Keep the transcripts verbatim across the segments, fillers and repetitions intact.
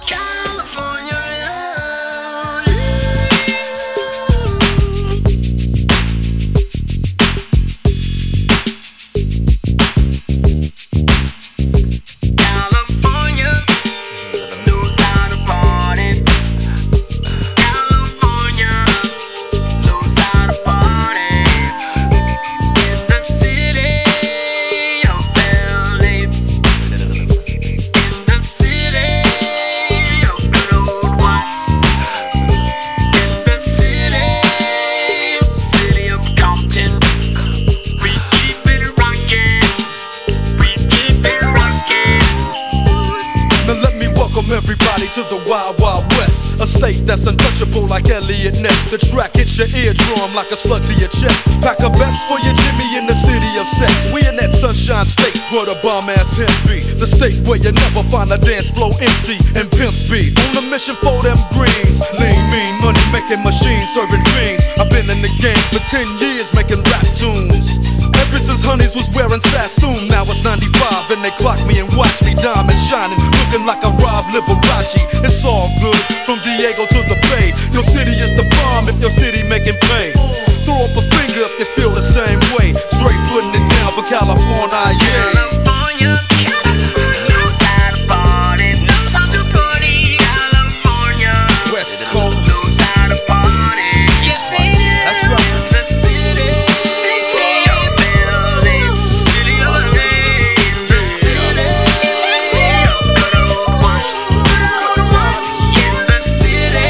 Everybody to the Wild Wild West, a state that's untouchable like Elliot Ness. The track hits your eardrum like a slug to your chest. Pack a vest for your Jimmy in the city of sex. We in that sunshine state where the bomb ass hemp be. The state where you never find a dance floor empty and pimp speed. On a mission for them greens. Lean, mean, money making machines serving fiends. I've been in the game for ten years making rap tunes. Ever since Honeys was wearing Sassoon. Now it's ninety-five and they clock me and watch me diamond shining, looking like a Rob Liberace. It's all good from Diego to the Bay. Your city is the bomb if your city making pain. Throw up a finger if you feel the same way. Straight putting it down for California, yeah. California, knows how to party, knows how to party. California, West Coast knows how to party. Yes, they do. That's right. The city, city of L A, city of L A, the city, city of good old whites, good old whites. In the city,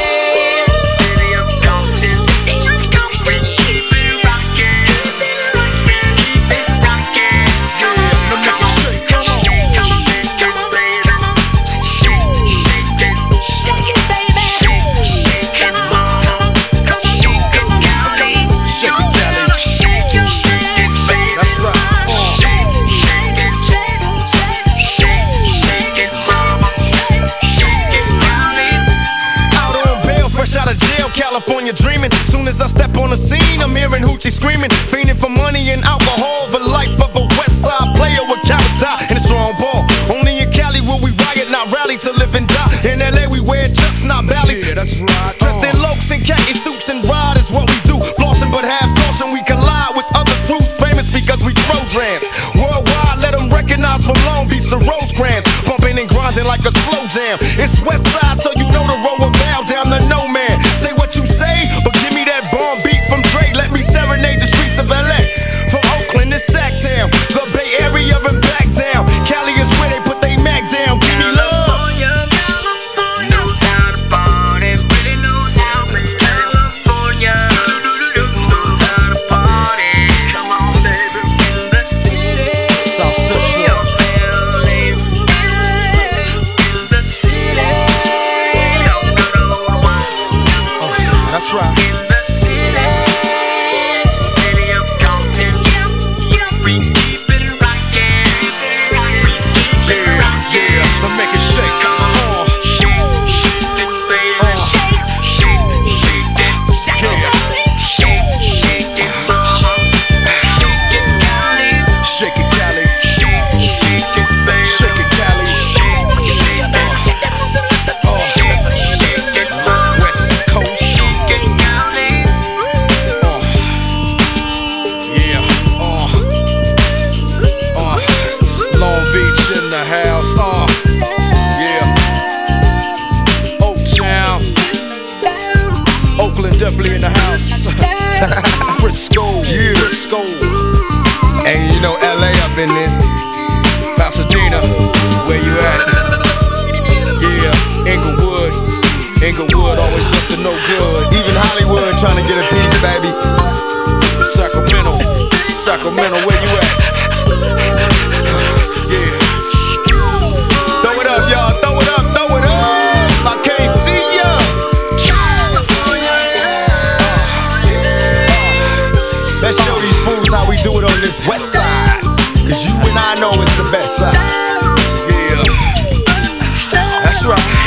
city of Compton, city of Compton. Keep it rockin', keep it rockin', keep it rockin'. Come on, Now make it shake, come on. shake, shake it, baby. Shake, shake it, shake it, baby. Shake, shake it, mama. Come shake it, Cali. Shake it, Cali. Shake it, shake it, baby. That's right. Uh. Shake, shake it, shake, shake, shake it, mama. Shake it, Cali. Out on bail, fresh out of jail, California dreaming. Soon as I step on the scene, I'm hearing hoochie screaming, fiending for money and alcohol. The life of a West Side player with cowards die in a strong ball. Only in Cali will we riot, not rally to live and die. In L A we wear chucks, not valleys. Yeah, that's right. Dressed in Uh. lokes and khaki suits and ride is what we do. Flossing but have caution, we collide with other crews famous because we throw drams. Worldwide, let them recognize from Long Beach to Rosecrans. Bumping and grinding like a slow jam. It's West Side, so you know the road will bow down to no man. Say what you say, but give me that bomb beat from Dre. Let me serenade the streets of L A. From Oakland to Sacktown, the Bay Area and back down. Cali is where they put they Mac down. Give me love. California, California knows how to party, really knows how to. California knows how to party. Come on, baby, in the city South Central. of L A, in the city of good old whites. That's right. In the city, city of Compton, we keep it rockin', we keep it Yeah, rockin'. yeah. Now make it shake. Come on, Uh. shake, shake it, baby. Shake, shake, shake it, shake it, shake, shake it, mama. Shake it, Cali. Shake it, Cali. Shake, shake it, baby. Shake it, Cali. Shake, shake it, Uh. shake, shake it, mama. West Coast. Shake it, Cali. Uh. Yeah. Uh. Uh. Long Beach in the house. Uh. Yeah. Oaktown. Oakland definitely in the house. Frisco. Yeah. Frisco. And you know L A up in this. Pasadena. Where you at? Yeah. Inglewood. Inglewood always up to no good. Even Hollywood trying to get a piece, baby. Sacramento. Sacramento, where you at? Yeah. Throw it up, y'all. Throw it up. Throw it up. I can't see ya. Let's show these fools how we do it on this West Side. Cause you and I know it's the best side. Yeah. That's right.